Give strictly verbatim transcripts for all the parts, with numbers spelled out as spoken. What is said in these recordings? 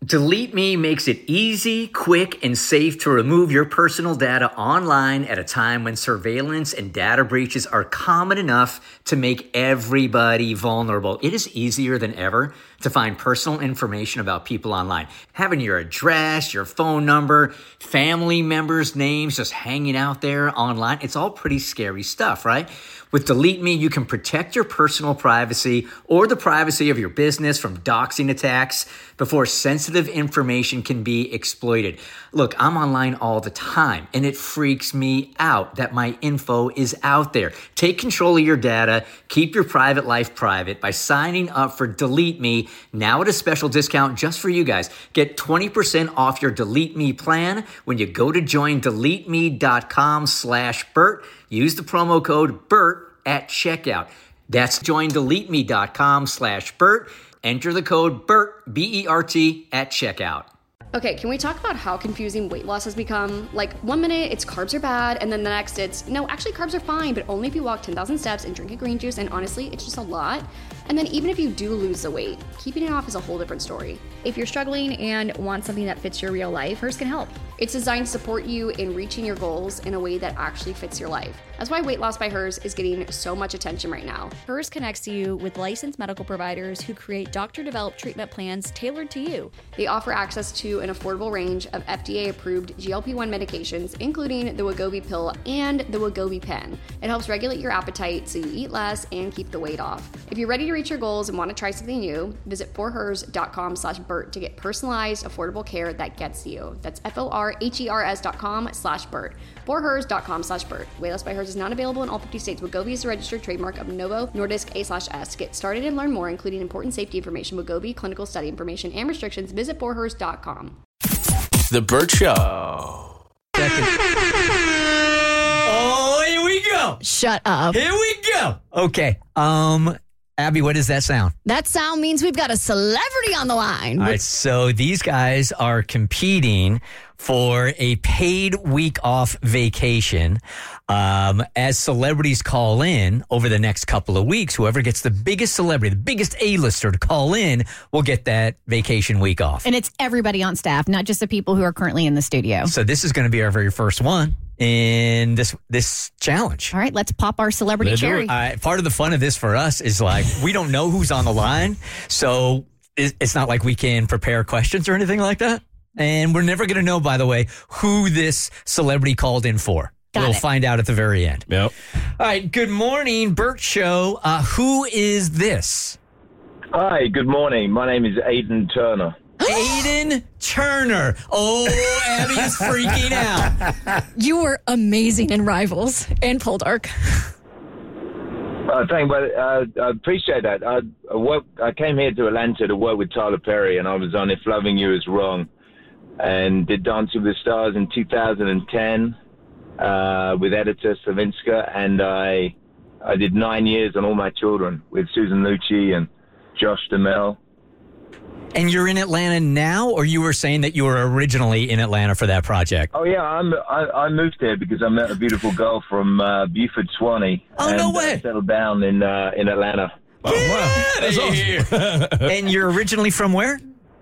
Delete Me makes it easy, quick, and safe to remove your personal data online at a time when surveillance and data breaches are common enough to make everybody vulnerable. It is easier than ever to find personal information about people online. Having your address, your phone number, family members' names just hanging out there online, it's all pretty scary stuff, right? With Delete Me, you can protect your personal privacy or the privacy of your business from doxing attacks before sensitive information can be exploited. Look, I'm online all the time, and it freaks me out that my info is out there. Take control of your data. Keep your private life private by signing up for Delete Me now at a special discount just for you guys. Get twenty percent off your Delete Me plan when you go to join delete me dot com slash Bert. Use the promo code BERT at checkout. That's join delete me dot com slash Bert. Enter the code BERT, B E R T, at checkout. Okay, can we talk about how confusing weight loss has become? Like, one minute it's carbs are bad, and then the next it's, no, actually carbs are fine, but only if you walk ten thousand steps and drink a green juice, and honestly, it's just a lot. And then even if you do lose the weight, keeping it off is a whole different story. If you're struggling and want something that fits your real life, Hers can help. It's designed to support you in reaching your goals in a way that actually fits your life. That's why Weight Loss by Hers is getting so much attention right now. Hers connects you with licensed medical providers who create doctor-developed treatment plans tailored to you. They offer access to an affordable range of F D A-approved G L P one medications, including the Wegovy pill and the Wegovy pen. It helps regulate your appetite so you eat less and keep the weight off. If you're ready to reach your goals and want to try something new, visit forhers dot com slash Bert to get personalized, affordable care that gets you. That's F O R H E R S dot com slash Bert. forhers dot com slash Bert. Weight Loss by Hers is not available in all fifty states. Wegovy is a registered trademark of Novo Nordisk A slash S. Get started and learn more, including important safety information, Wegovy, clinical study information, and restrictions. Visit forhers dot com. The Bert Show. Second. Oh, here we go. Shut up. Here we go. Okay. Um, Abby, what does that sound? That sound means we've got a celebrity on the line. All right, so these guys are competing for a paid week off vacation. Um, as celebrities call in over the next couple of weeks, whoever gets the biggest celebrity, the biggest A-lister to call in will get that vacation week off. And it's everybody on staff, not just the people who are currently in the studio. So this is going to be our very first one in this this challenge. All right, let's pop our celebrity Let's cherry. Uh, part of the fun of this for us is like we don't know who's on the line, so it, it's not like we can prepare questions or anything like that. And we're never going to know, by the way, who this celebrity called in for. Got we'll it. find out at the very end. Yep. All right, good morning, Bert Show. Uh, who is this? Hi, good morning. My name is Aidan Turner. Aiden Turner. Oh, Abby is freaking out. You were amazing in Rivals and Poldark. Uh, thank you. Uh, I appreciate that. I, I, work, I came here to Atlanta to work with Tyler Perry, and I was on If Loving You Is Wrong, and did Dancing with the Stars in two thousand ten uh, with editor Slavinska, and I I did nine years on All My Children with Susan Lucci and Josh Duhamel. And you're in Atlanta now, or you were saying that you were originally in Atlanta for that project? Oh, yeah, I'm, I, I moved here because I met a beautiful girl from uh, Beaufort, Swanee. Oh, and, no way. Uh, settled down in, uh, in Atlanta. Oh, wow. That's awesome. And you're originally from where?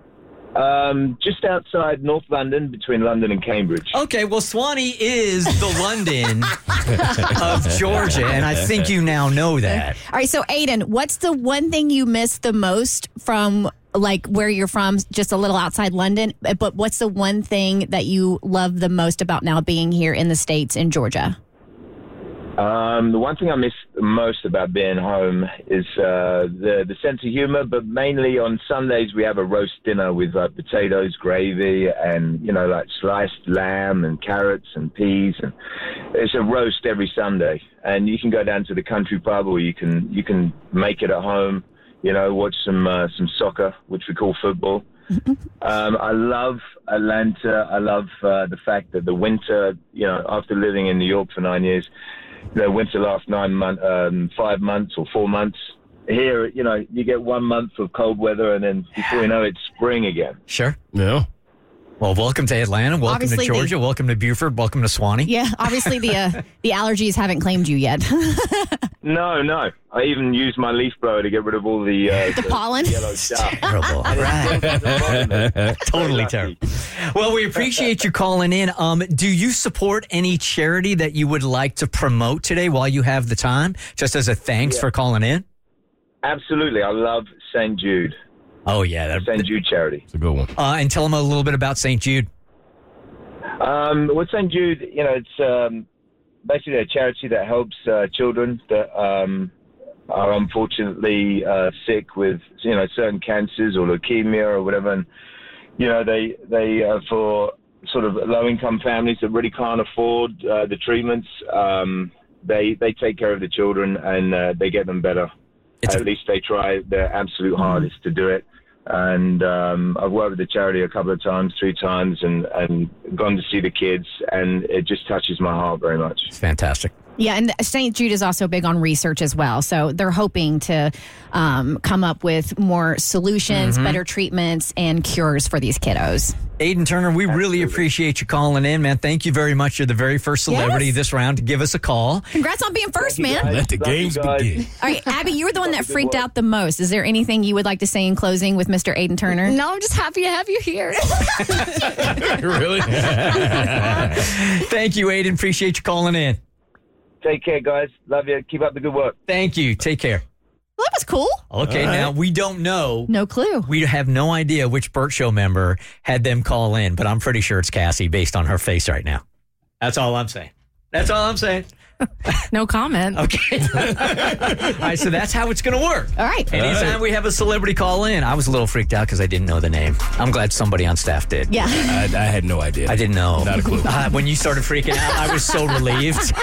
Um, just outside North London, between London and Cambridge. Okay, well, Swanee is the London of Georgia, and I think you now know that. All right, so Aiden, what's the one thing you miss the most from like where you're from, just a little outside London? But what's the one thing that you love the most about now being here in the States in Georgia? Um, the one thing I miss the most about being home is uh, the the sense of humor, but mainly on Sundays we have a roast dinner with uh, potatoes, gravy, and you know like sliced lamb and carrots and peas, and it's a roast every Sunday. And you can go down to the country pub, or you can you can make it at home. You know, watch some uh, some soccer, which we call football. um, I love Atlanta. I love uh, the fact that the winter, you know, after living in New York for nine years. You know, winter lasts nine months, um, five months or four months. Here, you know, you get one month of cold weather, and then before you know it, it's spring again. Sure. No. Well, welcome to Atlanta. Welcome Obviously to Georgia. the- welcome to Buford. Welcome to Swanee. Yeah, obviously the uh, the allergies haven't claimed you yet. No, no. I even used my leaf blower to get rid of all the, uh, The pollen? yellow stuff. Terrible. Right. Totally terrible. Well, we appreciate you calling in. Um, do you support any charity that you would like to promote today while you have the time? Just as a thanks Yeah. for calling in? Absolutely. I love Saint Jude. Oh, yeah. That, Saint Jude charity. It's a good one. uh, and tell them a little bit about Saint Jude. Um, with Saint Jude, you know, it's um, basically a charity that helps uh, children that um, are unfortunately uh, sick with, you know, certain cancers or leukemia or whatever. And, you know, they, they uh, for sort of low-income families that really can't afford uh, the treatments, um, they, they take care of the children and uh, they get them better. It's At a- least they try their absolute hardest to do it. And um, I've worked with the charity a couple of times, three times, and, and gone to see the kids, and it just touches my heart very much. It's fantastic. Yeah, and Saint Jude is also big on research as well. So they're hoping to um, come up with more solutions, Mm-hmm. better treatments, and cures for these kiddos. Aiden Turner, we really appreciate you calling in, man. Thank you very much. You're the very first celebrity Yes. this round to give us a call. Congrats on being first, Thank you, man. guys. Let the Love you games guys. begin. All right, Abby, you were the one that Good freaked work. out the most. Is there anything you would like to say in closing with Mister Aiden Turner? No, I'm just happy to have you here. Really? Thank you, Aiden. Appreciate you calling in. Take care, guys. Love you. Keep up the good work. Thank you. Take care. Well, that was cool. Okay, now we don't know. No clue. We have no idea which Burt Show member had them call in, but I'm pretty sure it's Cassie based on her face right now. That's all I'm saying. That's all I'm saying. No comment. Okay. All right, so that's how it's going to work. All right. Anytime we have a celebrity call in, I was a little freaked out because I didn't know the name. I'm glad somebody on staff did. Yeah. I, I had no idea. I didn't know. Not a clue. Uh, when you started freaking out, I was so relieved.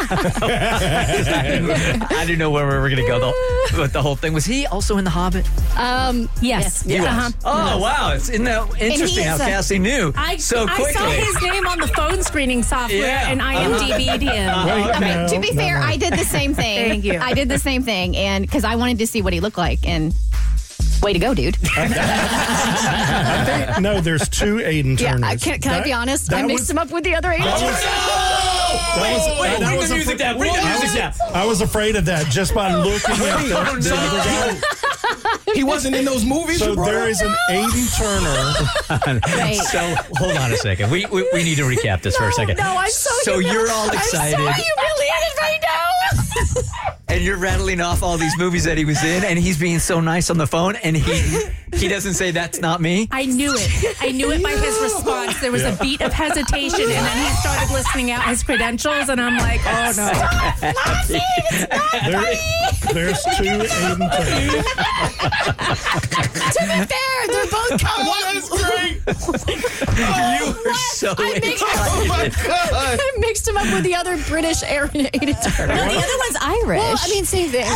I, didn't, I didn't know where we were going to go. The, but the whole thing was he also in The Hobbit? Um, yes. He was. Uh-huh. Oh wow! It's isn't that interesting how is a- Cassie knew I, so I quickly. saw his name on the phone screening software Yeah. and I M D B'd him. Wait, Okay, no, to be no, fair, no. I did the same thing. Thank you. I did the same thing, and because I wanted to see what he looked like, and way to go, dude. I think, no, there's two Aiden Yeah, Turners. I, can, can I That- be honest? that I mixed was- him up with the other Aiden. That was, that was, Wait, that bring was the a music fr- down. Bring the I music was- down. I was afraid of that just by looking at the, Oh, the other guy. He wasn't in those movies. So you brought there up? is an Aiden Turner. Wait. So hold on a second. We we, we need to recap this for a second. No, I'm so So humili- you're all excited, I'm so humiliated right now. and you're rattling off all these movies that he was in, and he's being so nice on the phone, and he he doesn't say that's not me. I knew it. I knew it by his response. There was a beat of hesitation, and then he started listing out his credentials, and I'm like, oh no. There, there's two Aiden Turners. To be fair, they're both That's great. You were so I mixed, Oh my god. I mixed him up with the other British Aaron Aiden Turner. No, the other one's Irish. Well, I mean, same thing.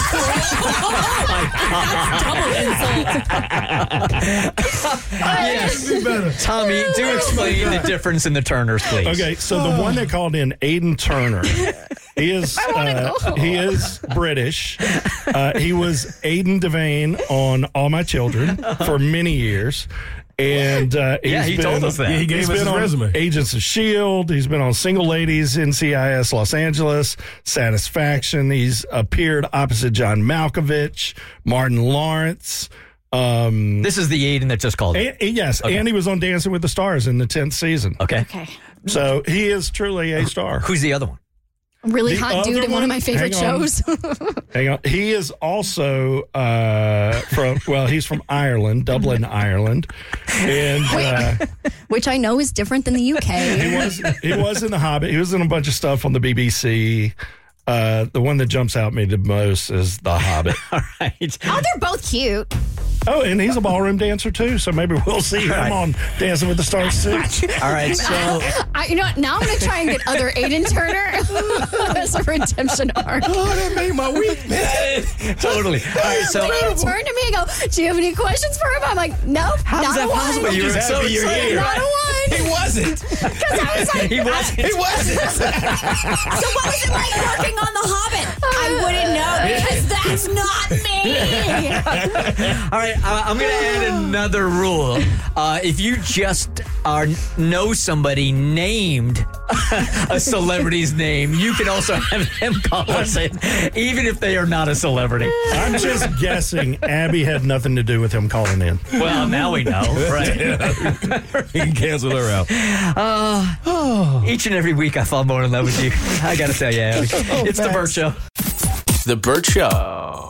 Yes. Tommy, do explain the difference in the Turners, please. Okay, so the one that called in, Aiden Turner, he is uh, he is British. Uh, he was Aiden Devane on All My Children for many years. And uh, he's Yeah, he been, told us that. Yeah, he gave he's us been his on resume. Agents of S H I E L D. He's been on Single Ladies, N C I S Los Angeles, Satisfaction. He's appeared opposite John Malkovich, Martin Lawrence. Um, This is the Aiden that just called. and, yes, Okay. and he was on Dancing with the Stars in the tenth season. Okay. Okay. So he is truly a star. Who's the other one? Really The hot dude other in one of my one- favorite hang on. shows. Hang on. He is also uh, from, well, he's from Ireland, Dublin, Ireland. And uh, Which I know is different than the U K. he was he was in The Hobbit. He was in a bunch of stuff on the B B C. Uh, the one that jumps out at me the most is The Hobbit. All right. Oh, they're both cute. Oh, and he's a ballroom dancer too, so maybe we'll see him Right. on Dancing with the Stars too. All right. So I, you know what? Now I'm going to try and get other Aiden Turner as a redemption arc. Oh, that made my week, man. totally. All right. So When you turn to me and go, do you have any questions for him? I'm like, no, how's not that a one. possible? You were just so happy you're excited. here. Not a one. He wasn't. Because I was like, He wasn't. He wasn't. So what was it like working on The Hobbit? I wouldn't know because that's not me. All right. right, uh, I'm going to add another rule. Uh, if you just are know somebody named a celebrity's name, you can also have them call us in, even if they are not a celebrity. I'm just guessing Abby had nothing to do with him calling in. Well, now we know, right? We can cancel her out. Uh, oh. Each and every week I fall more in love with you. I got to tell you, Abby. Oh, It's the Burt Show. The Burt Show.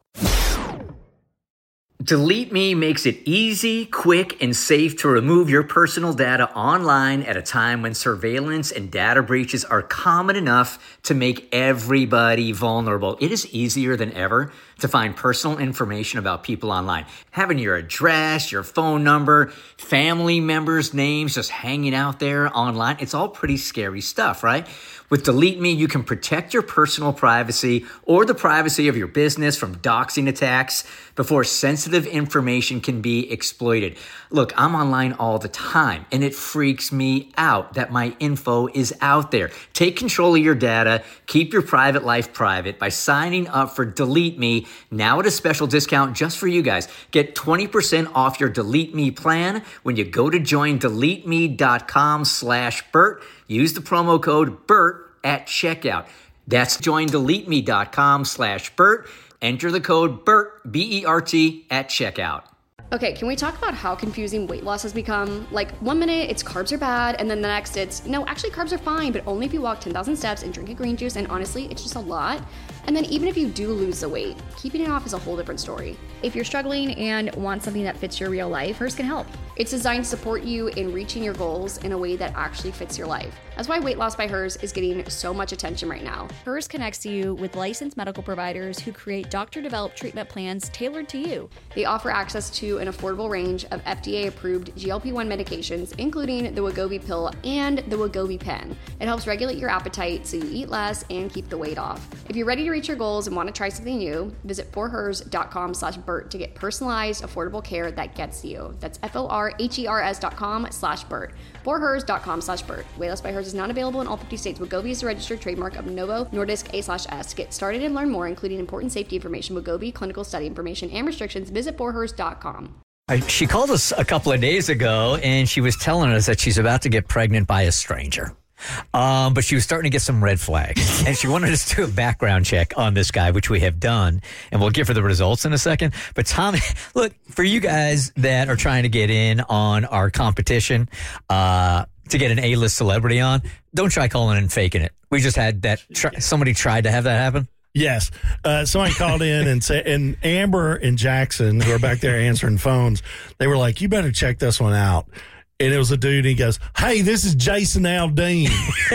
Delete Me makes it easy, quick, and safe to remove your personal data online at a time when surveillance and data breaches are common enough to make everybody vulnerable. It is easier than ever to find personal information about people online. Having your address, your phone number, family members' names just hanging out there online, it's all pretty scary stuff, right? With Delete Me, you can protect your personal privacy or the privacy of your business from doxing attacks before sensitive information can be exploited. Look, I'm online all the time, and it freaks me out that my info is out there. Take control of your data. Keep your private life private by signing up for Delete Me now at a special discount just for you guys. Get twenty percent off your Delete Me plan when you go to join delete me dot com slash Burt. Use the promo code BURT at checkout. That's join delete me dot com slash Burt. Enter the code BURT, B E R T, at checkout. Okay, can we talk about how confusing weight loss has become? Like, one minute it's carbs are bad, and then the next it's, no, actually carbs are fine, but only if you walk ten thousand steps and drink a green juice, and honestly, it's just a lot. And then even if you do lose the weight, keeping it off is a whole different story. If you're struggling and want something that fits your real life, Hers can help. It's designed to support you in reaching your goals in a way that actually fits your life. That's why Weight Loss by Hers is getting so much attention right now. Hers connects you with licensed medical providers who create doctor-developed treatment plans tailored to you. They offer access to an affordable range of F D A-approved G L P one medications, including the Wegovy pill and the Wegovy pen. It helps regulate your appetite so you eat less and keep the weight off. If you're ready to reach your goals and want to try something new, visit forhers dot com slash Burt to get personalized, affordable care that gets you. That's F O R H E R S dot com slash Burt. forhers dot com slash Burt. Weight Loss by Hers is not available in all fifty states. Wegovy is a registered trademark of Novo Nordisk A slash S. Get started and learn more, including important safety information, Wegovy, clinical study information, and restrictions. Visit forhers dot com. I, she called us a couple of days ago, and she was telling us that she's about to get pregnant by a stranger. Um, but she was starting to get some red flags, and she wanted us to do a background check on this guy, which we have done, and we'll give her the results in a second. But Tommy, look, for you guys that are trying to get in on our competition uh, to get an A-list celebrity on, don't try calling and faking it. We just had that. Try, somebody tried to have that happen. Yes. Uh, somebody called in and said, and Amber and Jackson, who are back there answering phones, they were like, you better check this one out. And it was a dude, and he goes, hey, this is Jason Aldean.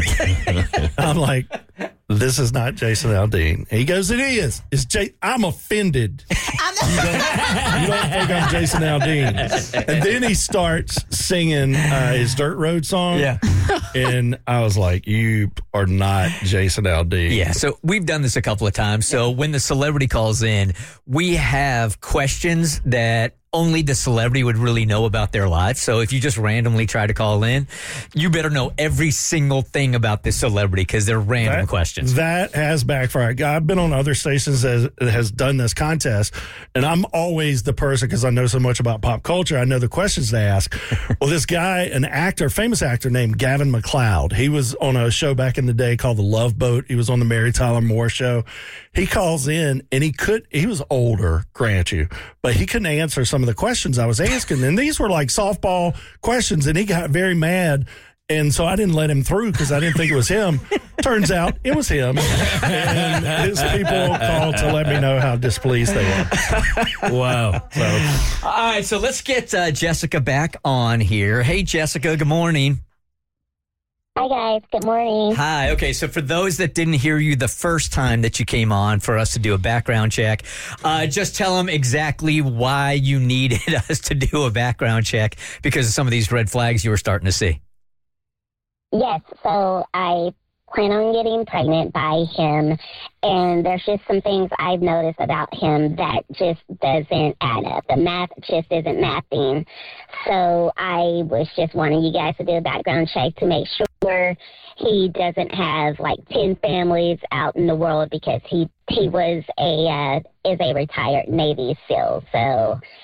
I'm like, this is not Jason Aldean. He goes, it is. It's J- I'm offended. I'm you, don't, you don't think I'm Jason Aldean. And then he starts singing uh, his Dirt Road song. Yeah. And I was like, you are not Jason Aldean. Yeah, so we've done this a couple of times. So when the celebrity calls in, we have questions that only the celebrity would really know about their life. So if you just randomly try to call in, you better know every single thing about this celebrity because they're random that, questions. That has backfired. I've been on other stations that has done this contest, and I'm always the person, because I know so much about pop culture, I know the questions they ask. Well, this guy, an actor, famous actor named Gavin MacLeod, he was on a show back in the day called The Love Boat. He was on the Mary Tyler Moore show. He calls in, and he could, he was older, grant you, but he couldn't answer some of the questions I was asking. And these were like softball questions, and he got very mad. And so I didn't let him through because I didn't think it was him. Turns out it was him. And his people called to let me know how displeased they were. Wow. So, all right, so let's get uh, Jessica back on here. Hey, Jessica, good morning. Hi, guys. Good morning. Hi. Okay, so for those that didn't hear you the first time that you came on for us to do a background check, uh, just tell them exactly why you needed us to do a background check because of some of these red flags you were starting to see. Yes, so I plan on getting pregnant by him, and there's just some things I've noticed about him that just doesn't add up. The math just isn't mathing. So I was just wanting you guys to do a background check to make sure he doesn't have like ten families out in the world, because he he was a uh, is a retired Navy SEAL. So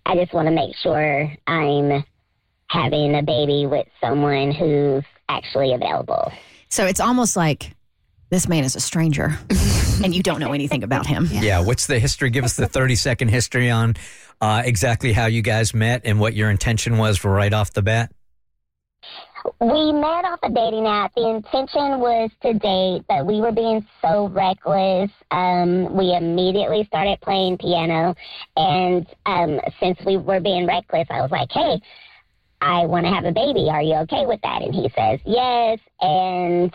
I just want to make sure I'm having a baby with someone who's actually available. So it's almost like this man is a stranger and you don't know anything about him. Yeah. yeah. What's the history? Give us the thirty second history on uh, exactly how you guys met and what your intention was right off the bat. We met off a dating app. The intention was to date, but we were being so reckless. Um, we immediately started playing piano. And um, since we were being reckless, I was like, hey, I want to have a baby. Are you okay with that? And he says, yes. And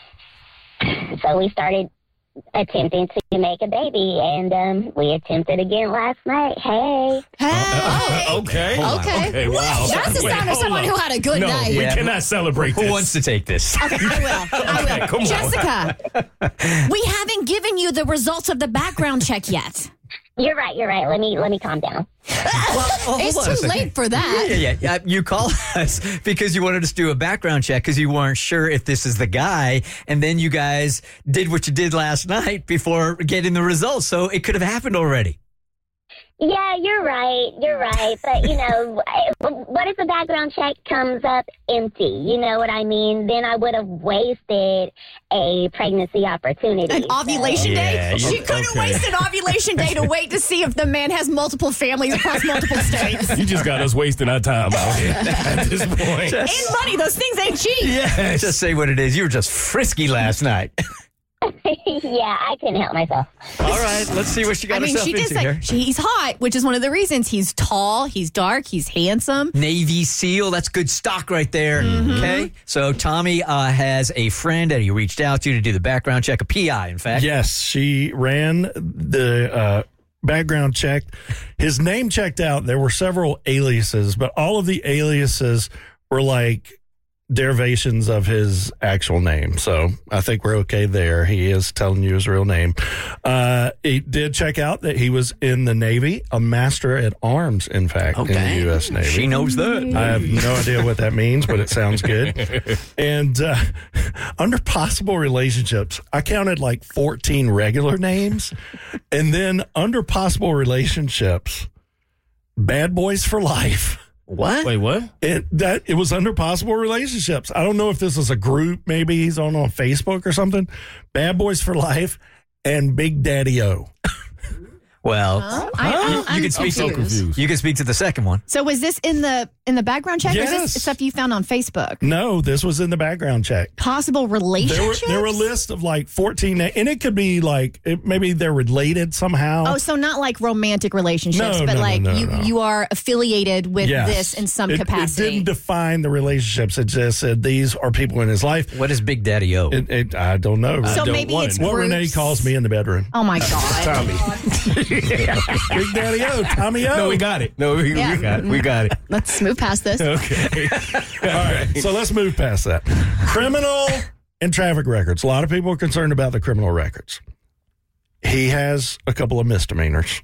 so we started attempting to make a baby, and um, we attempted again last night. Hey. Hey. Uh, okay. Okay. Okay. Wow. That's the Wait, sound of hold someone on. who had a good no, night. we Yeah. cannot celebrate Who this. wants to take this? Okay, I will. I will. Okay, come on. Jessica, we haven't given you the results of the background check yet. You're right. You're right. Let me let me calm down. Well, It's hold on a too second. late for that. Yeah, yeah, yeah. You called us because you wanted us to do a background check because you weren't sure if this is the guy. And then you guys did what you did last night before getting the results. So it could have happened already. Yeah, you're right. You're right. But, you know, what if the background check comes up empty? You know what I mean? Then I would have wasted a pregnancy opportunity. An ovulation Yeah, day? She you- couldn't okay. waste an ovulation day to wait to see if the man has multiple families across multiple states. You just got us wasting our time out here at this point. And money, those things ain't cheap. Yeah, just say what it is. You were just frisky last night. Yeah, I couldn't help myself. All right, let's see what she got I mean, herself she did into say here. she, he's hot, which is one of the reasons. He's tall, he's dark, he's handsome. Navy SEAL, that's good stock right there. Okay, so Tommy uh, has a friend that he reached out to to do the background check, a P I, in fact. Yes, she ran the uh, background check. His name checked out. There were several aliases, but all of the aliases were like derivations of his actual name. So I think we're okay there. He is telling you his real name. Uh, it did check out that he was in the Navy, a master at arms, in fact, in the U S Navy. She knows that. I have no idea what that means, but it sounds good. And uh, under possible relationships, I counted like fourteen regular names. And then under possible relationships, bad boys for life. What? Wait, what? It that it was under possible relationships. I don't know if this is a group. Maybe he's on on Facebook or something. Bad Boys for Life and Big Daddy O. Well, Huh? I- I- you, I'm you can speak so to confused. you can speak to the second one. So was this in the in the background check, or is Yes. this stuff you found on Facebook? No, this was in the background check. Possible There were relationships? there were a list of like fourteen, na- and it could be like it, maybe they're related somehow. Oh, so not like romantic relationships, No, but no, no, like no, you no. you are affiliated with Yes. this in some It- capacity. It didn't define the relationships. It just said these are people in his life. What is Big Daddy O? It, it, I don't know. so don't maybe want it's to know. what groups. Renee calls me in the bedroom. Oh my god! Tommy. Big Daddy O, Tommy O. No, we got it. No, we, Yeah. we got it. We got it. Let's move past this. Okay. All right, so let's move past that. Criminal and traffic records. A lot of people are concerned about the criminal records. He has a couple of misdemeanors.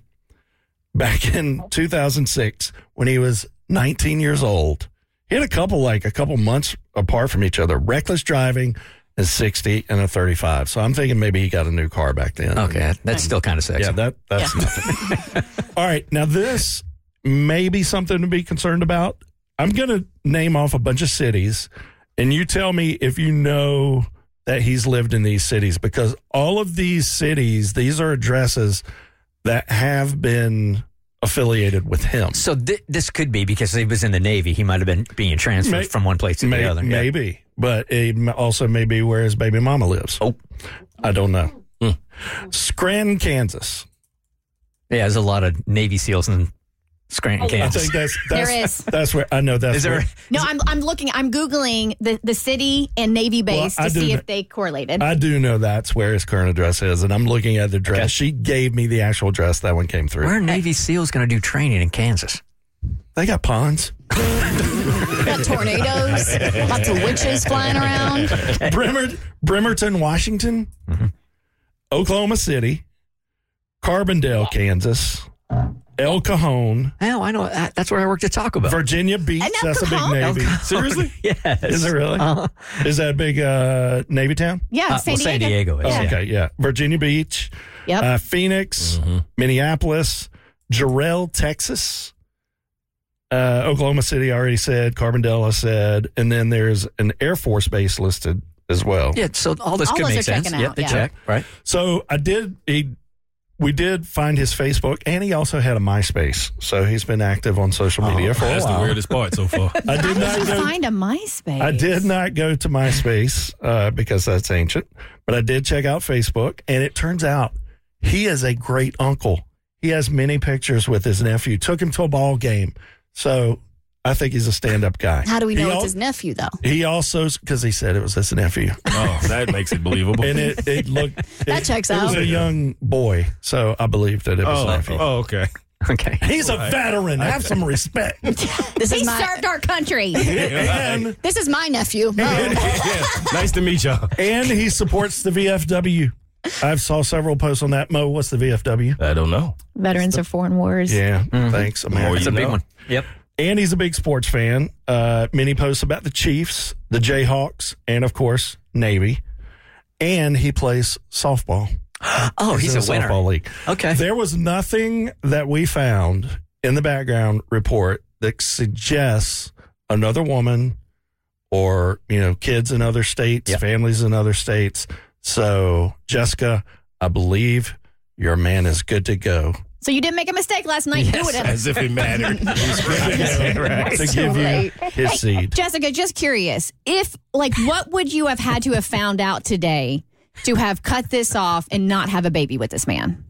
Back in two thousand six, when he was nineteen years old, he had a couple, like a couple months apart from each other. Reckless driving is sixty and a thirty-five. So I'm thinking maybe he got a new car back then. Okay, that's still kind of sexy. Yeah, that that's nothing. All right, now this may be something to be concerned about. I'm going to name off a bunch of cities, and you tell me if you know that he's lived in these cities, because all of these cities, these are addresses that have been affiliated with him. So th- this could be because he was in the Navy. He might have been being transferred May- from one place to May- the other. Yeah. Maybe, but it m- also may be where his baby mama lives. Oh. I don't know. Scranton, Kansas. Yeah, there's a lot of Navy SEAls in Scranton, I Kansas. think that's, that's There is. that's where I know that's Is there? where, No, I'm I'm looking. I'm googling the, the city and Navy base Well, I to do see kn- if they correlated. I do know that's where his current address is, and I'm looking at the address. Okay. She gave me the actual address. That one came through. Where are Navy SEAls going to do training in Kansas? They got ponds. Got tornadoes, lots of witches flying around. Bremer, Bremerton, Washington, Oklahoma City, Carbondale, Kansas, El Cajon, Oh, I know. That- That's where I worked at Taco Bell. Virginia Beach. And El That's a big Cajon? Navy. El Cajon. Seriously? Yes. Is it really? Uh-huh. Is that a big uh, Navy town? Yeah, Uh, San, well, Diego. San Diego is. Oh, yeah. okay, yeah. Virginia Beach, Yep. uh, Phoenix, Minneapolis, Jarrell, Texas, Uh, Oklahoma City, I already said. Carbondale, said. And then there's an Air Force base listed as well. Yeah, so all this All could those make are sense. checking Yep, out, they yeah. check, right? So I did, he, we did find his Facebook, and he also had a MySpace. So he's been active on social media Oh, for a that's while. the weirdest part so far. I did How not did you go. find a MySpace? I did not go to MySpace uh, because that's ancient, but I did check out Facebook, and it turns out he is a great uncle. He has many pictures with his nephew. Took him to a ball game, so I think he's a stand-up guy. How do we know He it's al- his nephew, though? He also, because he said it was his nephew, Oh, that makes it believable. and it, it looked That it, checks It was out. a young boy, so I believed that it was oh, nephew. oh, okay. Okay. He's a veteran. Have some respect. This He is my served our country. and this is my nephew. yeah, nice to meet y'all. and he supports the V F W. I saw several posts on that. Mo, what's the V F W? I don't know. Veterans of Foreign Wars. Yeah, thanks, America. That's a you big know. one. Yep. And he's a big sports fan. Uh, many posts about the Chiefs, the Jayhawks, and of course, Navy. And he plays softball. Oh, he's in a the winner. softball league. Okay. There was nothing that we found in the background report that suggests another woman or, you know, kids in other states, Yep. families in other states. So, Jessica, I believe your man is good to go. So you didn't make a mistake last night. Yes, Do it. As if it mattered. Right. To give late. you his seed. Jessica, just curious. If, like, what would you have had to have found out today to have cut this off and not have a baby with this man?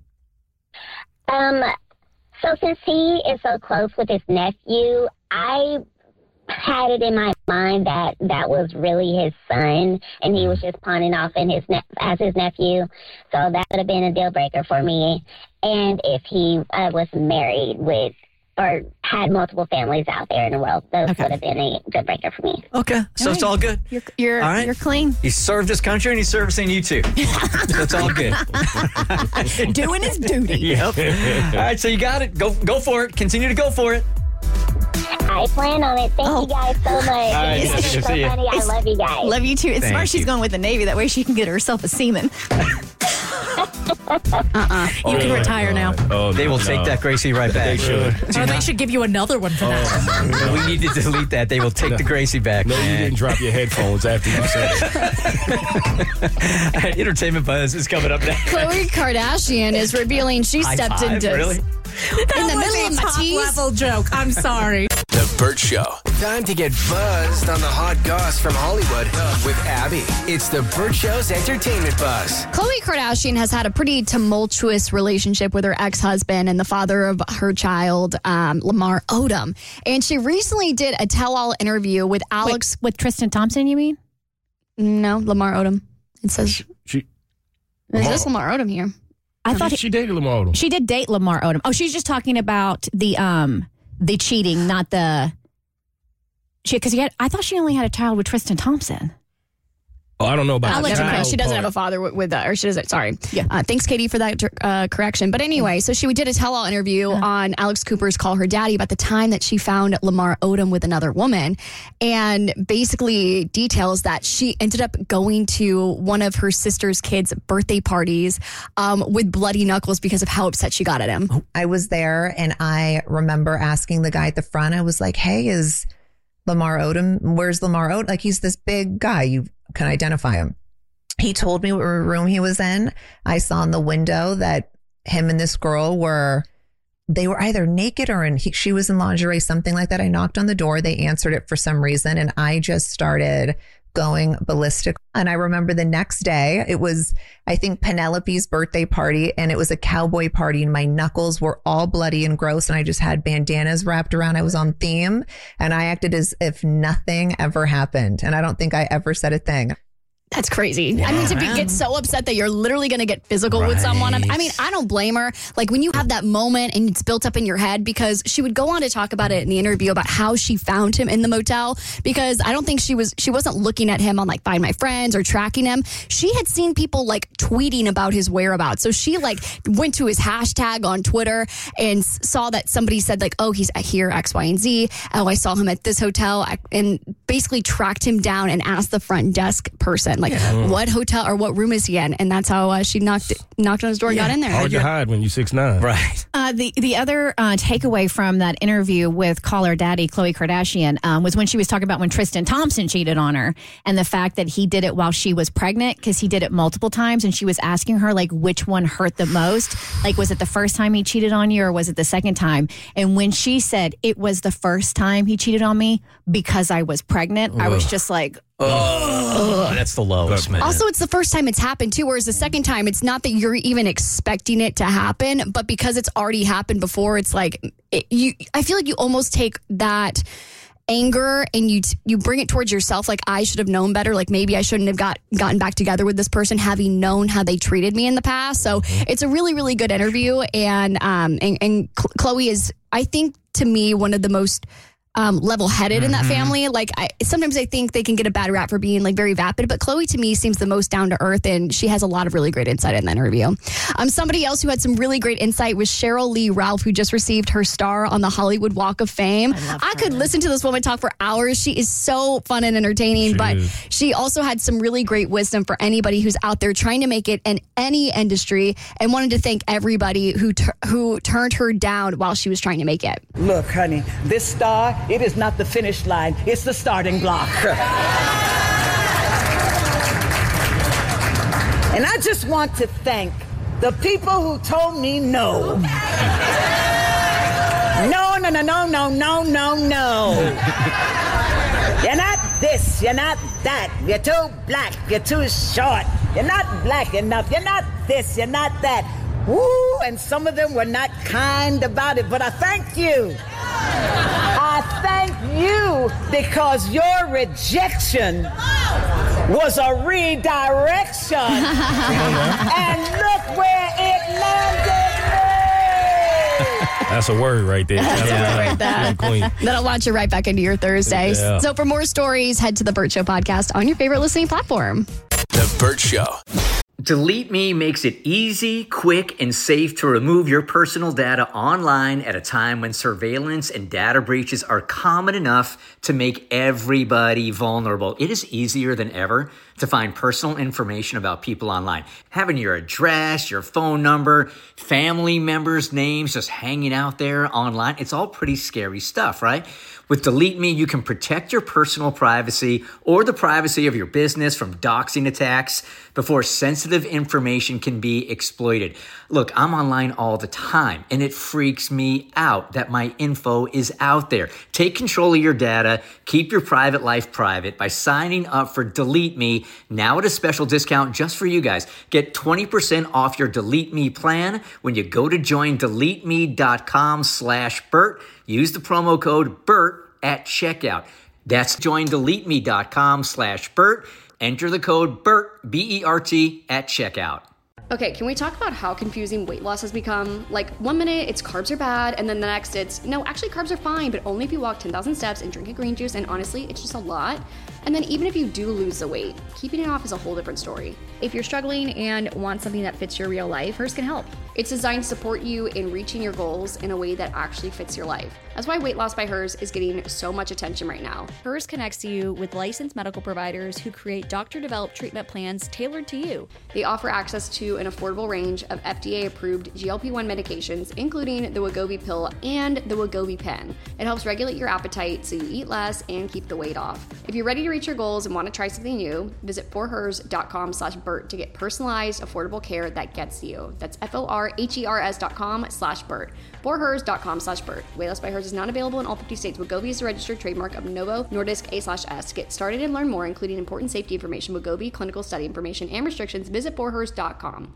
Um, so since he is so close with his nephew, I had it in my mind that that was really his son, and he was just pawning off in his ne- as his nephew. So that would have been a deal breaker for me. And if he uh, was married with or had multiple families out there in the world, those Okay. would have been a deal breaker for me. Okay. So it's all good. You're you're All right. you're clean. He served his country and he's servicing you too. That's all good. Doing his duty. Yep. All right, so you got it. Go go for it. Continue to go for it. I plan on it. Thank Oh. you guys so much. right, This Jessica, is so see ya. funny. I love you guys. Love you too. It's Thank smart she's you. going with the Navy. That way she can get herself a seaman. You can retire now. Oh, They will no. take that, Gracie, right back. They should. Or they should give you another one for that. We need to delete that. They will take the Gracie back. No, you man. didn't drop your headphones after you said it. All right, Entertainment Buzz is coming up next. Khloe Kardashian is revealing she High stepped five, into really? in the That middle of was a my top tease. level joke. I'm sorry. The Burt Show. Time to get buzzed on the hot goss from Hollywood with Abby. It's the Burt Show's Entertainment Buzz. Khloe Kardashian has had a pretty tumultuous relationship with her ex-husband and the father of her child, um, Lamar Odom. And she recently did a tell-all interview with Alex. With Tristan Thompson, you mean? No, Lamar Odom. It says She, it Lamar- says Lamar Odom here. I thought she dated Lamar Odom. she did date Lamar Odom. Oh, she's just talking about the um the cheating, not the she because he had. I thought she only had a child with Tristan Thompson. Oh, I don't know about I'll the let you know. child She doesn't part. have a father with, with uh, or she doesn't. Sorry. Yeah. Uh, thanks, Katie, for that uh, correction. But anyway, so she did a tell-all interview on Alex Cooper's Call Her Daddy about the time that she found Lamar Odom with another woman, and basically details that she ended up going to one of her sister's kids' birthday parties um, with bloody knuckles because of how upset she got at him. I was there and I remember asking the guy at the front, I was like, hey, is Lamar Odom, where's Lamar Odom? Like, he's this big guy. You can identify him. He told me what room he was in. I saw in the window that him and this girl were, they were either naked or in, he, she was in lingerie, something like that. I knocked on the door. They answered it for some reason. And I just started going ballistic. And I remember the next day, it was, I think, Penelope's birthday party, and it was a cowboy party, and my knuckles were all bloody and gross, and I just had bandanas wrapped around. I was on theme, and I acted as if nothing ever happened. And I don't think I ever said a thing. That's crazy. I mean, to be, get so upset that you're literally going to get physical with someone. I mean, I don't blame her. Like, when you have that moment and it's built up in your head, because she would go on to talk about it in the interview about how she found him in the motel, because I don't think she was, she wasn't looking at him on like Find My Friends or tracking him. She had seen people like tweeting about his whereabouts. So she like went to his hashtag on Twitter and s- saw that somebody said like, oh, he's here, X, Y, and Z. Oh, I saw him at this hotel. And basically tracked him down and asked the front desk person, like, Yeah. what hotel or what room is he in? And that's how uh, she knocked knocked on his door and got in there. Hard to hide when you're six nine. Right. Uh, the the other uh, takeaway from that interview with Call Her Daddy, Khloe Kardashian, um, was when she was talking about when Tristan Thompson cheated on her and the fact that he did it while she was pregnant because he did it multiple times, and she was asking her like which one hurt the most. Like, was it the first time he cheated on you or was it the second time? And when she said it was the first time he cheated on me because I was pregnant, I was Ugh. just like, Oh, that's the lowest, man. Also, it's the first time it's happened too, whereas the second time, it's not that you're even expecting it to happen, but because it's already happened before, it's like it, you. I feel like you almost take that anger and you you bring it towards yourself. Like, I should have known better. Like, maybe I shouldn't have got gotten back together with this person, having known how they treated me in the past. So it's a really, really good interview, and um and, and Khloe is, I think, to me, one of the most Um, level-headed in that family. Like, I, sometimes I think they can get a bad rap for being like very vapid, but Khloe to me seems the most down to earth, and she has a lot of really great insight in that interview. Um, somebody else who had some really great insight was Cheryl Lee Ralph, who just received her star on the Hollywood Walk of Fame. I, I could listen to this woman talk for hours. She is so fun and entertaining, She but is. she also had some really great wisdom for anybody who's out there trying to make it in any industry, and wanted to thank everybody who tur- who turned her down while she was trying to make it. Look, honey, this star, it is not the finish line. It's the starting block. And I just want to thank the people who told me no. No, no, no, no, no, no, no, no. You're not this, you're not that. You're too black, you're too short. You're not black enough. You're not this, you're not that. Woo, and some of them were not kind about it, but I thank you. I thank you because your rejection was a redirection. And look where it landed me. That's a word right there. That's Yeah. a Right there. Queen. That'll launch you right back into your Thursday. Yeah. So for more stories, head to the Burt Show podcast on your favorite listening platform. The Burt Show. Delete Me makes it easy, quick, and safe to remove your personal data online at a time when surveillance and data breaches are common enough to make everybody vulnerable. It is easier than ever to find personal information about people online. Having your address, your phone number, family members' names just hanging out there online, it's all pretty scary stuff, right? With Delete Me, you can protect your personal privacy or the privacy of your business from doxing attacks before sensitive information can be exploited. Look, I'm online all the time, and it freaks me out that my info is out there. Take control of your data, keep your private life private by signing up for Delete Me now at a special discount just for you guys. Get twenty percent off your Delete Me plan when you go to join delete me dot com slash Burt. Use the promo code BURT at checkout. That's join delete me dot com slash Burt. Enter the code BURT, B E R T, at checkout. Okay, can we talk about how confusing weight loss has become? Like, one minute it's carbs are bad, and then the next it's, no, actually carbs are fine, but only if you walk ten thousand steps and drink a green juice, and honestly, it's just a lot. And then even if you do lose the weight, keeping it off is a whole different story. If you're struggling and want something that fits your real life, Hers can help. It's designed to support you in reaching your goals in a way that actually fits your life. That's why Weight Loss by Hers is getting so much attention right now. Hers connects you with licensed medical providers who create doctor-developed treatment plans tailored to you. They offer access to an affordable range of F D A-approved G L P one medications, including the Wegovy pill and the Wegovy pen. It helps regulate your appetite so you eat less and keep the weight off. If you're ready to reach your goals and want to try something new, visit forhers dot com slash Burt to get personalized, affordable care that gets you. That's F O R H E R S dot com slash Burt. forhers dot com slash Burt. Weight Loss by Hers is not available in all fifty states. Wegovy is a registered trademark of Novo Nordisk A slash S. Get started and learn more, including important safety information, Wegovy, clinical study information, and restrictions. Visit forhers dot com.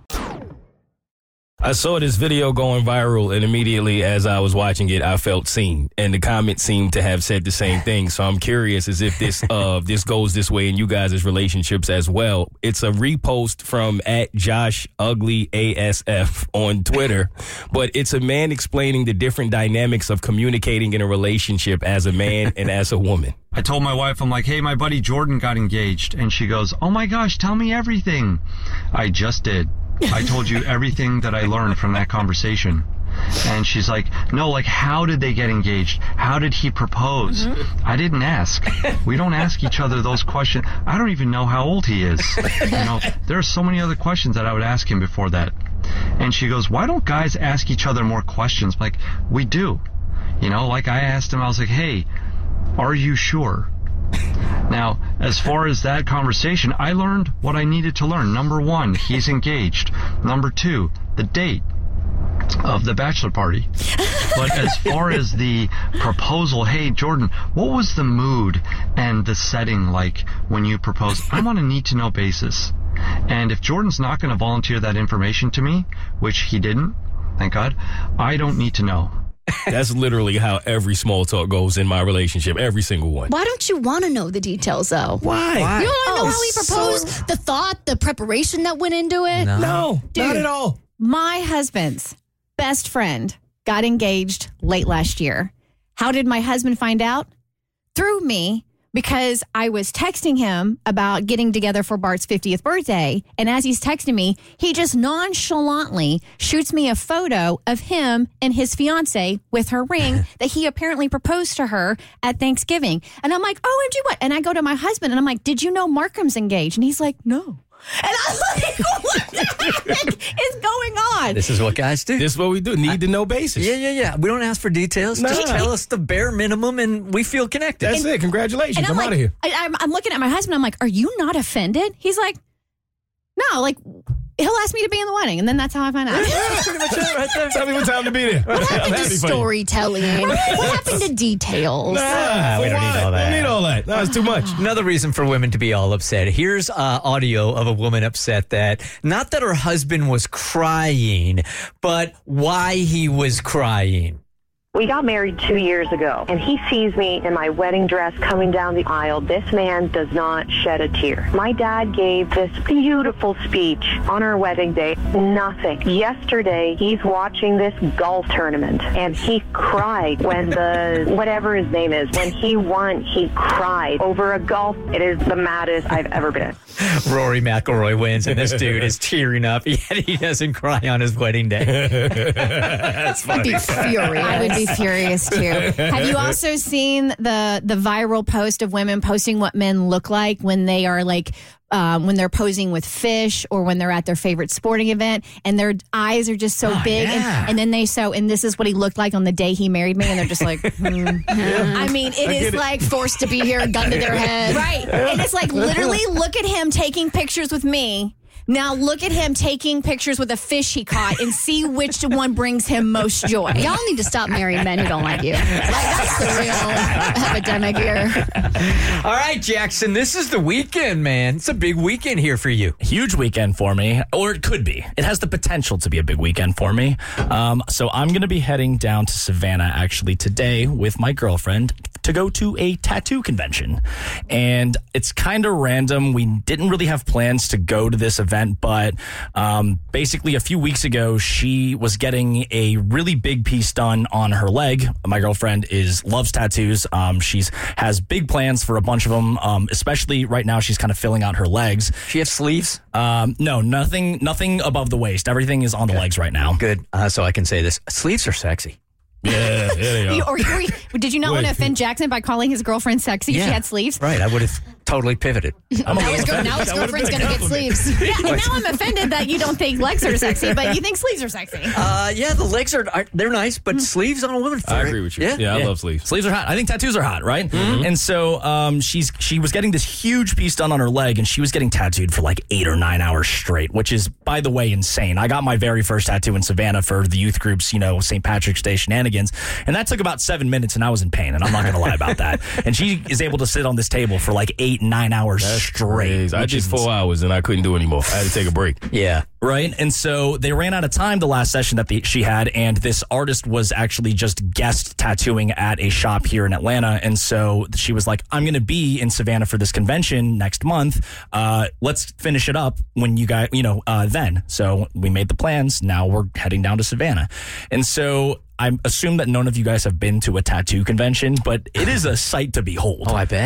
I saw this video going viral, and immediately as I was watching it, I felt seen. And the comments seemed to have said the same thing. So I'm curious as if this uh this goes this way in you guys' relationships as well. It's a repost from at Josh Ugly A S F on Twitter, but it's a man explaining the different dynamics of communicating in a relationship as a man and as a woman. I told my wife, I'm like, hey, my buddy Jordan got engaged. And she goes, oh my gosh, tell me everything. I just did. I told you everything that I learned from that conversation. And she's like, no, like, how did they get engaged? How did he propose? Mm-hmm. I didn't ask. We don't ask each other those questions. I don't even know how old he is. You know, there are so many other questions that I would ask him before that. And she goes, why don't guys ask each other more questions? I'm like, we do. You know, like I asked him, I was like, hey, are you sure? Now, as far as that conversation, I learned what I needed to learn. Number one, he's engaged. Number two, the date of the bachelor party. But as far as the proposal, hey, Jordan, what was the mood and the setting like when you proposed? I'm on a need-to-know basis. And if Jordan's not going to volunteer that information to me, which he didn't, thank God, I don't need to know. That's literally how every small talk goes in my relationship, every single one. Why don't you want to know the details, though? Why? Why? You don't want to Oh, know how he proposed, so- the thought, the preparation that went into it? No, no Dude, not at all. My husband's best friend got engaged late last year. How did my husband find out? Through me, because I was texting him about getting together for Bart's fiftieth birthday. And as he's texting me, he just nonchalantly shoots me a photo of him and his fiance with her ring that he apparently proposed to her at Thanksgiving. And I'm like, O M G, what? And I go to my husband and I'm like, did you know Markham's engaged? And he's like, no. And I'm like, what the heck is going on? This is what guys do. This is what we do. Need to know basis. Yeah, yeah, yeah. We don't ask for details. Nah. Just tell us the bare minimum and we feel connected. That's it. Congratulations. And I'm, I'm out like, of here. I, I'm, I'm looking at my husband. I'm like, are you not offended? He's like, no, like, he'll ask me to be in the wedding. And then that's how I find out. That's pretty much it right there. Tell me what time to be there. What I'm happened to happy for you. storytelling? What happened to details? Nah, we don't for need all what? that. Don't need all that. No, it's too much. Another reason for women to be all upset. Here's uh, audio of a woman upset that not that her husband was crying, but why he was crying. We got married two years ago, and he sees me in my wedding dress coming down the aisle. This man does not shed a tear. My dad gave this beautiful speech on our wedding day. Nothing. Yesterday, he's watching this golf tournament, and he cried when the, whatever his name is, when he won, he cried over a golf. It is the maddest I've ever been. Rory McIlroy wins, and this dude is tearing up, yet he doesn't cry on his wedding day. That's funny. I'd be furious. I would be furious too. Have you also seen the the viral post of women posting what men look like when they are like um, when they're posing with fish or when they're at their favorite sporting event and their eyes are just so Oh, big yeah. and, and then they so and this is what he looked like on the day he married me and they're just like hmm. I mean it I is get it. like Forced to be here, a gun to their head. right and it's like literally look at him taking pictures with me. Now look at him taking pictures with a fish he caught and see which one brings him most joy. Y'all need to stop marrying men who don't like you. Like, that's the real epidemic here. All right, Jackson, this is the weekend, man. It's a big weekend here for you. Huge weekend for me, or it could be. It has the potential to be a big weekend for me. Um, so I'm going to be heading down to Savannah actually today with my girlfriend to go to a tattoo convention. And it's kind of random. We didn't really have plans to go to this event, but um, basically a few weeks ago, she was getting a really big piece done on her leg. My girlfriend is loves tattoos. Um, she's has big plans for a bunch of them, um, especially right now she's kind of filling out her legs. She have sleeves? Um, no, nothing nothing above the waist. Everything is on the legs right now. Good. Uh, so I can say this. Sleeves are sexy. Yeah, yeah, they You- are. or, or did you not Wait. want to offend Jackson by calling his girlfriend sexy if Yeah. she had sleeves? Right. I would have totally pivoted. Now his, girl, now his That would've girlfriend's been going a to get compliment. sleeves. Yeah, and now I'm offended that you don't think legs are sexy, but you think sleeves are sexy. Uh, yeah, the legs are, are they're nice, but sleeves on a woman. I agree with you. Yeah, Yeah, I love sleeves. Sleeves are hot. I think tattoos are hot, right? And so um, she's she was getting this huge piece done on her leg, and she was getting tattooed for like eight or nine hours straight, which is, by the way, insane. I got my very first tattoo in Savannah for the youth group's, you know, Saint Patrick's Day shenanigans, and that took about seven minutes, and I was in pain, and I'm not going to lie about that. And she is able to sit on this table for like eight, nine hours straight. Crazy. I which did is four hours and I couldn't do anymore. I had to take a break. Yeah. Right. And so they ran out of time the last session that the, she had. And this artist was actually just guest tattooing at a shop here in Atlanta. And so she was like, I'm going to be in Savannah for this convention next month. Uh, let's finish it up when you guys, you know, uh, then. So we made the plans. Now we're heading down to Savannah. And so I assume that none of you guys have been to a tattoo convention, but it is a sight to behold. Oh, I bet.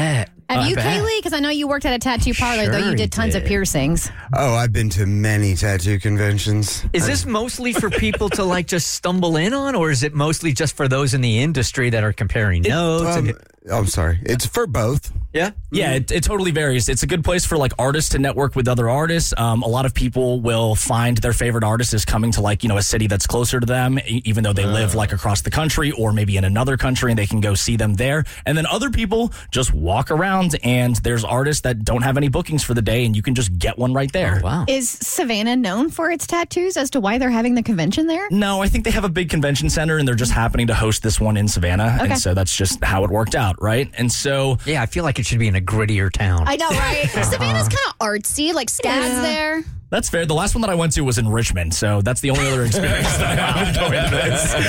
Have I you, bet. Kaylee? Because I know you worked at a tattoo parlor, though Sure you did tons did. of piercings. Oh, I've been to many tattoo conventions. Is I- this mostly for people to like just stumble in on, or is it mostly just for those in the industry that are comparing notes? um, and- I'm sorry. It's for both. Yeah? Yeah, it, it totally varies. It's a good place for like artists to network with other artists. Um, a lot of people will find their favorite artist is coming to like, you know, a city that's closer to them, e- even though they live like across the country or maybe in another country, and they can go see them there. And then other people just walk around, and there's artists that don't have any bookings for the day, and you can just get one right there. wow. Is Savannah known for its tattoos as to why they're having the convention there? No, I think they have a big convention center, and they're just happening to host this one in Savannah. Okay. And so that's just how it worked out, right? And so... Yeah, I feel like it should be in a grittier town. I know, right? Savannah's kind of artsy, like Scad's Yeah. there. That's fair. The last one that I went to was in Richmond, so that's the only other experience that I have going to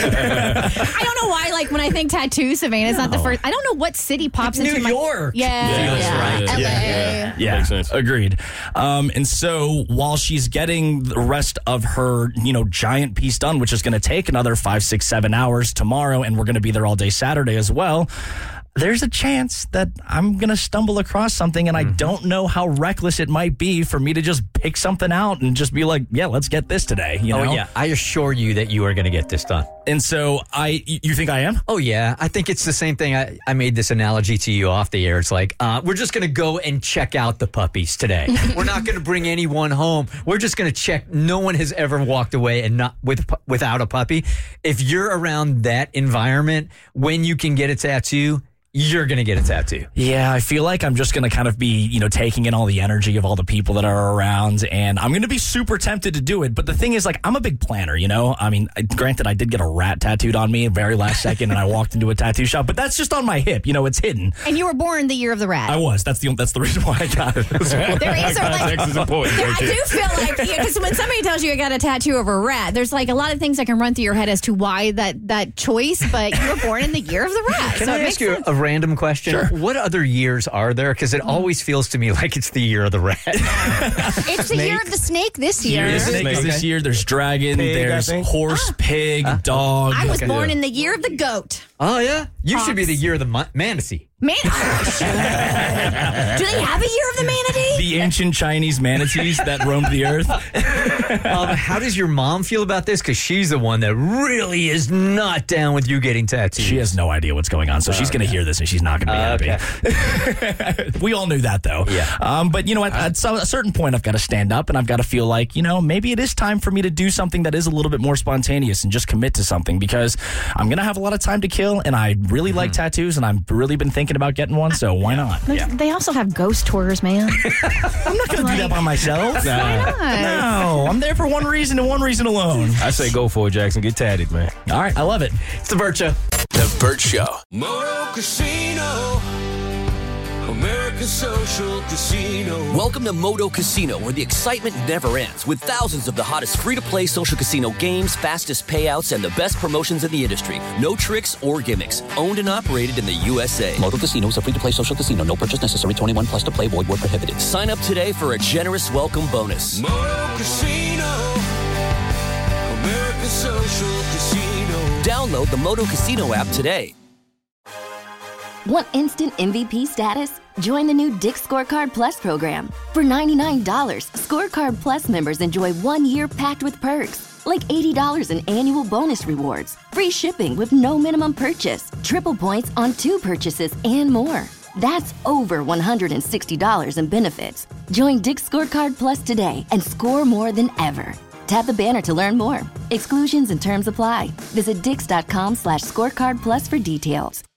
this. I don't know why, like, when I think tattoo, Savannah's not the No. first. I don't know what city pops Like into New my... York. Yeah. Yeah, L A. Yeah, yeah. Makes sense. Agreed. Um, and so while she's getting the rest of her, you know, giant piece done, which is going to take another five, six, seven hours tomorrow, and we're going to be there all day Saturday as well, there's a chance that I'm going to stumble across something, and I don't know how reckless it might be for me to just pick something out and just be like, yeah, let's get this today. You know? Oh, yeah. I assure you that you are going to get this done. And so I, you think I am? Oh, yeah. I think it's the same thing. I, I made this analogy to you off the air. It's like, uh, we're just going to go and check out the puppies today. We're not going to bring anyone home. We're just going to check. No one has ever walked away and not with without a puppy. If you're around that environment, when you can get a tattoo, you're going to get a tattoo. Yeah, I feel like I'm just going to kind of be, you know, taking in all the energy of all the people that are around, and I'm going to be super tempted to do it. But the thing is, like, I'm a big planner, you know? I mean, I- granted, I did get a rat tattooed on me very last second, and I walked into a tattoo shop, but that's just on my hip. You know, it's hidden. And you were born the year of the rat. I was. That's the that's the reason why I got it. There is a, like, Context is important. There, I okay? do feel like, because when somebody tells you I got a tattoo of a rat, there's like a lot of things that can run through your head as to why that, that choice, but you were born in the year of the rat. Can so I it ask makes you sense. a random question? Sure. What other years are there? Because it always feels to me like it's the year of the rat. It's the year of the snake this year. There's snakes this year. There's dragon. Pig, I there's think. horse, pig, dog. I was Okay. born in the year of the goat. Oh, yeah? You Fox. should be the year of the ma- manatee. Man, do they have a year of the manatee? The ancient Chinese manatees that roamed the earth. Um, how does your mom feel about this? Because she's the one that really is not down with you getting tattoos. She has no idea what's going on, so she's going to hear this and she's not going to be Uh, happy. We all knew that, though. Yeah. Um, but, you know, at, at some- a certain point, I've got to stand up and I've got to feel like, you know, maybe it is time for me to do something that is a little bit more spontaneous and just commit to something, because I'm going to have a lot of time to kill, and I really like tattoos, and I've really been thinking about getting one, so why not? There's- They also have ghost tours, man. I'm not going to do that by myself. Why not? No, I'm there for one reason and one reason alone. I say go for it, Jackson. Get tatted, man. All right, I love it. It's the Burt Show. The Burt Show. Moto Casino, American Social Casino. Welcome to Moto Casino, where the excitement never ends, with thousands of the hottest free-to-play social casino games, fastest payouts, and the best promotions in the industry. No tricks or gimmicks. Owned and operated in the U S A. Moto Casino is a free-to-play social casino. No purchase necessary. twenty-one plus to play. Void where prohibited. Sign up today for a generous welcome bonus. Moto Casino, American Social Casino. Download the Moto Casino app today. Want instant M V P status? Join the new Dick's Scorecard Plus program. For ninety-nine dollars, Scorecard Plus members enjoy one year packed with perks, like eighty dollars in annual bonus rewards, free shipping with no minimum purchase, triple points on two purchases, and more. That's over one hundred sixty dollars in benefits. Join Dick's Scorecard Plus today and score more than ever. Tap the banner to learn more. Exclusions and terms apply. Visit dix.com slash scorecard plus for details.